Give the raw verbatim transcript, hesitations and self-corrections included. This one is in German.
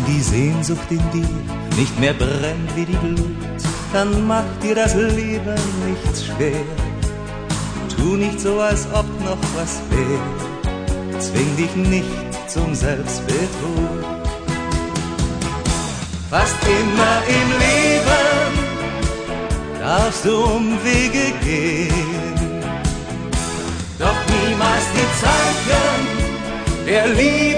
die Sehnsucht in dir nicht mehr brennt wie die Glut, dann mach dir das Leben nicht schwer. Tu nicht so, als ob noch was wär. Zwing dich nicht zum Selbstbetrug. Fast immer im Leben darfst du Umwege gehen, doch niemals die Zeichen der Liebe